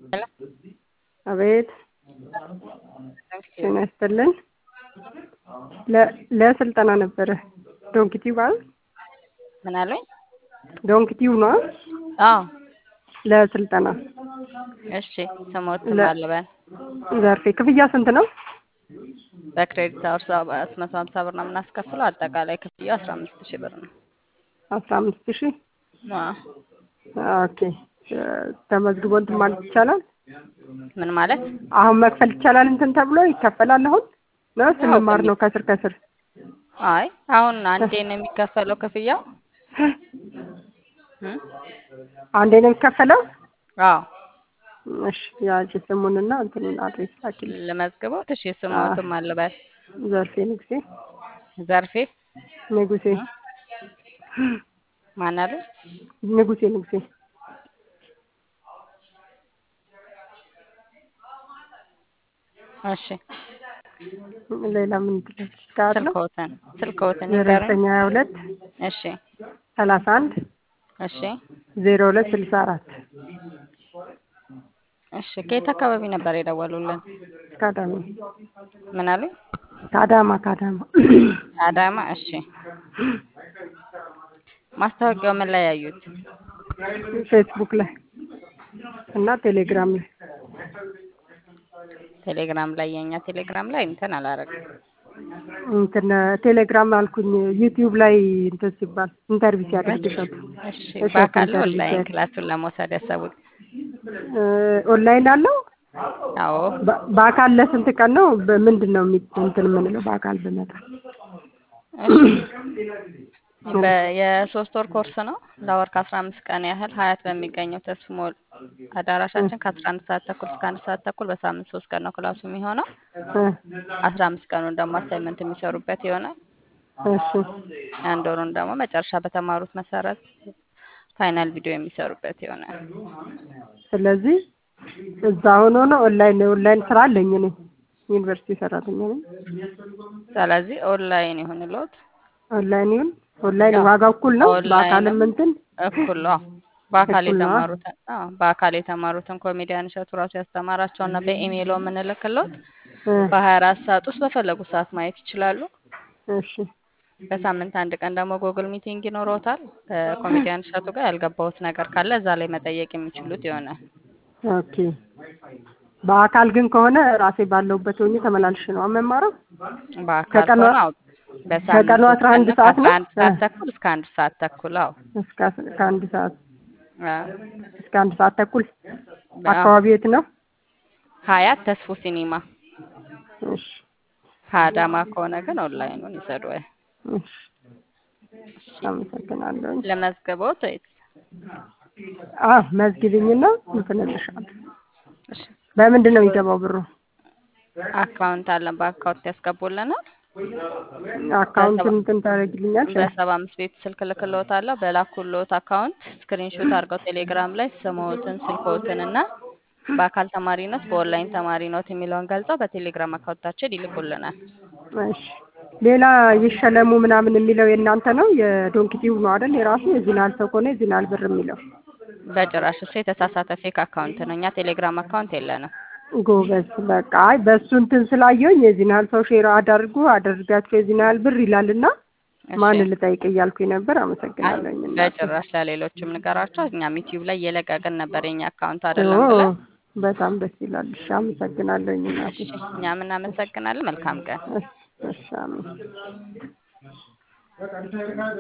ሄሎ አቤት ታንክዩ ጤና ይስጥልን። ለስልጠና ነበረ ዶንኪቲው ባል ምን አሉኝ? ዶንኪቲው ነው አዎ ለስልጠና። እሺ ስሞትም አለበን ዘርፌ ክፍያ ስንት ነው? በክሬዲት አወር 750 ብር ነው የምናስከፍለው። አጠቃላይ ክፍያው 15000 ብር ነው። 15000 አዎ ኦኬ። ተመዝግቦ እንትን ማለት ይቻላል? ምን ማለት? አሁን መክፈል ይቻላል? እንትን ተብሎ ይከፈላል አሁን ነው ስንማር ነው ከስር ከስር? አይ አሁን አንዴ ነው የሚከፈለው ክፍያው። አንዴ ነው የሚከፈለው? አዎ እሺ ያንቺ ስሙንና እንትኑን አድሬስ አኪል ለመዝግቦት። እሺ ስሞትም አለበን ዘርፌ ንጉሴ። ዘርፌ ንጉሴ ማን አለ? ንጉሴ እሺ ሌላ ምን ትላለች? ካርድ ስልክዎትን ይንገሩኝ። 922 እሺ 31 እሺ 0264 እሺ ከየት አካባቢ ነበር የደወሉልን? ካዳማ። ምን አሉ? ካዳማ አዳማ። እሺ ማስታወቂያው ምን ላይ ያዩት? ፌስቡክ ላይ እና ቴሌግራም ላይ። ቴሌግራም ላይ የኛ ቴሌግራም ላይ እንትን አላረግም። እንትን ቴሌግራም አልኩኝ ዩቲዩብ ላይ እንትን ሲባል ኢንተርቪው ሲያደርግሻል። እሺ በአካል ኦንላይን ክላሱን ለመውሰድ ያሰቡት? ኦንላይን አለው? አዎ በአካል ለስንት ቀን ነው? በምንድን ነው እንትን የምንለው በአካል ብመጣ? እሺ የሶስት ወር ኮርስ ነው። ለወር ከ15 ቀን ያህል ሀያት በሚገኘው ተስፍ ሞል አዳራሻችን ከ11 ሰዓት ተኩል እስከ 1 ሰዓት ተኩል በሳምንት 3 ቀን ነው ክላሱ የሚሆነው። 15 ቀኑን ደግሞ አሳይመንት የሚሰሩበት ይሆናል። እሺ አንድ ወሩን ደግሞ መጨረሻ በተማሩት መሰረት ፋይናል ቪዲዮ የሚሰሩበት ይሆናል። ስለዚህ እዛ ሆኖ ነው ኦንላይን ስራ አለኝ እኔ ዩኒቨርሲቲ ሰራተኛ ነኝ። ስለዚህ ኦንላይን ይሁንልዎት። ኦንላይን ዋጋው እኩል ነው? በአካልም እንትን እኩል ነው። በአካል የተማሩትን ኮሜዲያን እሸቱ ራሱ ያስተማራቸውና በኢሜይል የምንልክልዎት በ24 ሰዓት ውስጥ በፈለጉት ሰዓት ማየት ይችላሉ። እሺ በሳምንት አንድ ቀን ደግሞ ጎግል ሚቲንግ ይኖረዎታል። ከኮሜዲያን እሸቱ ጋር ያልገባዎት ነገር ካለ እዛ ላይ መጠየቅ የሚችሉት ይሆናል። ኦኬ። በአካል ግን ከሆነ ራሴ ባለውበት ሆኜ ተመላልሽ ነው መማረው? በአካል ከሆነ ከቀኑ 11 ሰዓት ነው? 1 ሰዓት ተኩል እስከ 1 ሰዓት ተኩል። አዎ እስከ 1 ሰዓት እስከ 1 ሰዓት ተኩል። አካባቢ የት ነው? ሀያት ተስፉ ሲኒማ። እሺ ከአዳማ ከሆነ ግን ኦንላይኑን ይሰዱ። እሺ አመሰግናለሁ። ለመዝገቦት ወይስ? መዝግቢኝና እንትን እልሻለሁ። እሺ በምንድን ነው የሚገባው ብሩ? አካውንት አለን። በአካውንት ያስገቡልናል። አካውንት እንትን ታደርግልኛለሽ? በ75 ቤት ስልክ ልክልዎታለሁ። በላኩልዎት አካውንት ስክሪንሾት አድርገው ቴሌግራም ላይ ስምዎትን፣ ስልክዎትን እና በአካል ተማሪነት በኦንላይን ተማሪነት የሚለውን ገልጸው በቴሌግራም አካውንታችን ይልኩልናል። እሺ ሌላ ይሸለሙ ምናምን የሚለው የእናንተ ነው? የዶንኪቲው ነው አይደል? የራሱ የዚናል ሰው ከሆነ የዚናል ብር የሚለው በጭራሽ እሱ የተሳሳተ ፌክ አካውንት ነው። እኛ ቴሌግራም አካውንት የለንም። ጎበዝ በቃ አይ በሱ እንትን ስላየሁኝ የዚናል ሰው ሼር አደርጋችሁ የዚናል ብር ይላልና ማን ልጠይቅ እያልኩኝ ነበር። አመሰግናለሁ። በጭራሽ ለሌሎችም ንገራቸው። እኛም ዩቲዩብ ላይ እየለቀቅን ነበር። የኛ አካውንት አይደለም ብለን። በጣም ደስ ይላል። እሺ አመሰግናለሁ። እኛም እናመሰግናለን። መልካም ቀን። እሺ አሜን።